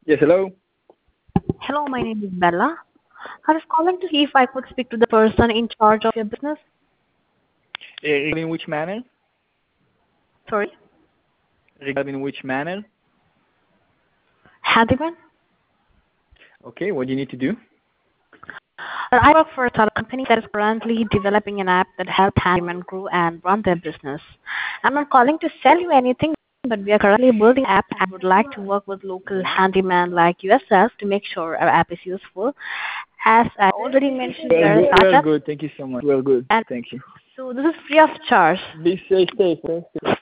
Yes, hello. Hello, my name is Bella. I was calling to see if I could speak to the person in charge of your business. Regarding which manner? Sorry, Regarding which manner? handyman. Okay, what do you need to do? I work for a startup company that is currently developing an app that helps handymen grow and run their business. I'm not calling to sell you anything, but we are currently building an app and would like to work with local handyman like yourself to make sure our app is useful. As I already mentioned, we Well, are a good. Well, startup, good. Thank you so much. Well, good. and Thank you. so this is free of charge. Be safe. Stay safe.